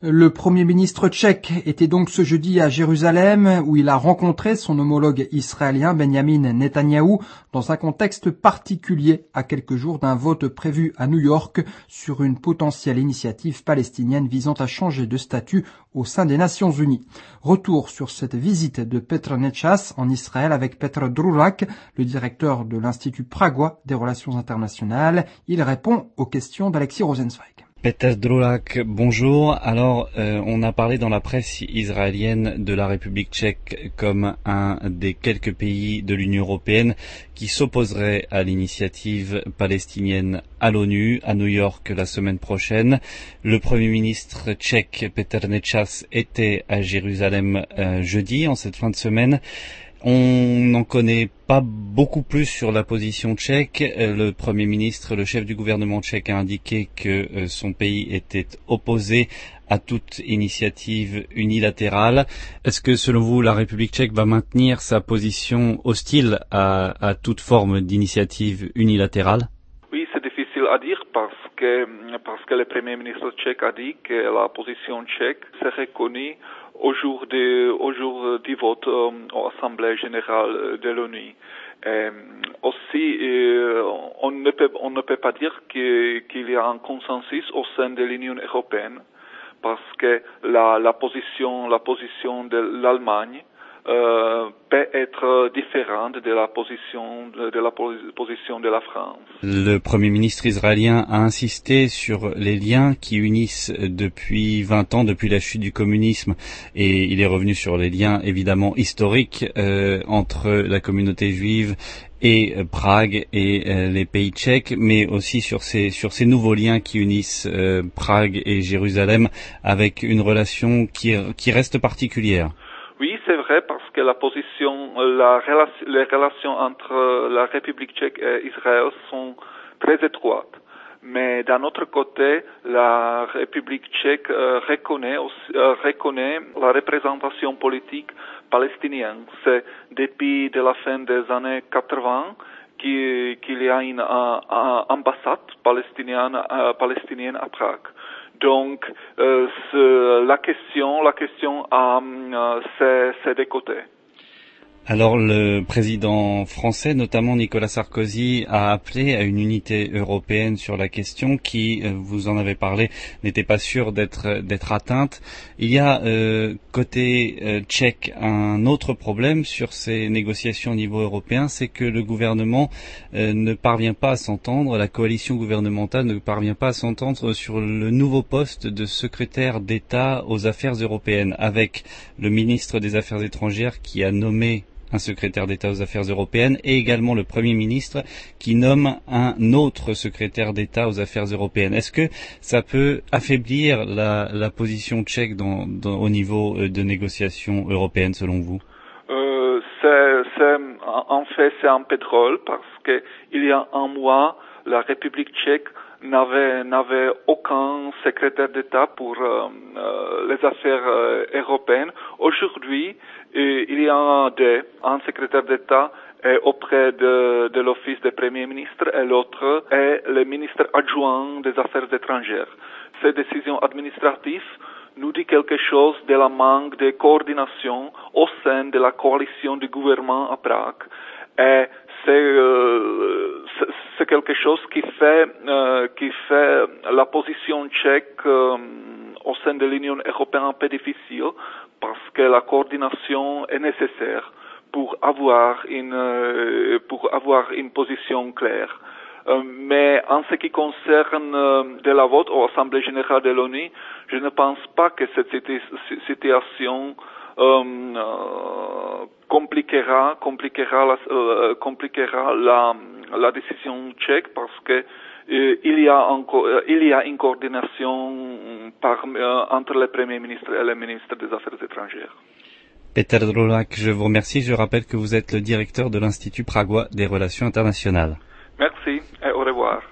Le Premier ministre tchèque était donc ce jeudi à Jérusalem où il a rencontré son homologue israélien Benjamin Netanyahou dans un contexte particulier à quelques jours d'un vote prévu à New York sur une potentielle initiative palestinienne visant à changer de statut au sein des Nations Unies. Retour sur cette visite de Petr Nečas en Israël avec Petr Drulak, le directeur de l'Institut pragois des relations internationales. Il répond aux questions d'Alexis Rosenzweig. Petr Drulak, bonjour. Alors, on a parlé dans la presse israélienne de la République tchèque comme un des quelques pays de l'Union européenne qui s'opposerait à l'initiative palestinienne à l'ONU, à New York la semaine prochaine. Le Premier ministre tchèque, Petr Nečas, était à Jérusalem jeudi, en cette fin de semaine. On n'en connaît pas beaucoup plus sur la position tchèque. Le Premier ministre, le chef du gouvernement tchèque a indiqué que son pays était opposé à toute initiative unilatérale. Est-ce que, selon vous, la République tchèque va maintenir sa position hostile à toute forme d'initiative unilatérale? Oui, c'est difficile à dire parce que le Premier ministre tchèque a dit que la position tchèque serait connue au jour du vote à l'Assemblée générale de l'ONU. Aussi, on ne peut pas dire qu'il y a un consensus au sein de l'Union européenne parce que la position de l'Allemagne peut être différente de la position de la France. Le Premier ministre israélien a insisté sur les liens qui unissent depuis 20 ans, depuis la chute du communisme, et il est revenu sur les liens évidemment historiques entre la communauté juive et Prague et les pays tchèques, mais aussi sur ces nouveaux liens qui unissent Prague et Jérusalem avec une relation qui reste particulière. Oui, c'est vrai parce que les relations entre la République tchèque et Israël sont très étroites. Mais d'un autre côté, la République tchèque reconnaît la représentation politique palestinienne. C'est depuis la fin des années 80 qu'il y a une ambassade palestinienne à Prague. Donc, la question a ses deux côtés. Alors, le président français, notamment Nicolas Sarkozy, a appelé à une unité européenne sur la question qui, vous en avez parlé, n'était pas sûre d'être atteinte. Il y a, côté tchèque, un autre problème sur ces négociations au niveau européen, c'est que le gouvernement ne parvient pas à s'entendre, la coalition gouvernementale ne parvient pas à s'entendre sur le nouveau poste de secrétaire d'État aux affaires européennes, avec le ministre des Affaires étrangères qui a nommé un secrétaire d'État aux affaires européennes et également le Premier ministre qui nomme un autre secrétaire d'État aux affaires européennes. Est-ce que ça peut affaiblir la position tchèque au niveau de négociations européennes selon vous? En fait, c'est un peu drôle parce que il y a un mois, la République tchèque n'avait aucun secrétaire d'État pour les affaires européennes. Aujourd'hui, il y a un secrétaire d'État auprès de l'office du Premier ministre et l'autre est le ministre adjoint des Affaires étrangères. Ces décisions administratives nous dit quelque chose de la manque de coordination au sein de la coalition du gouvernement à Prague. Et c'est quelque chose qui fait la position tchèque au sein de l'Union européenne un peu difficile parce que la coordination est nécessaire pour avoir une position claire. Mais en ce qui concerne de la vote à l'Assemblée générale de l'ONU, je ne pense pas que cette situation compliquera la décision tchèque parce que il y a une coordination entre le Premier ministre et le ministre des Affaires étrangères. Petr Drulak, je vous remercie. Je rappelle que vous êtes le directeur de l'Institut pragois des relations internationales. Merci et au revoir.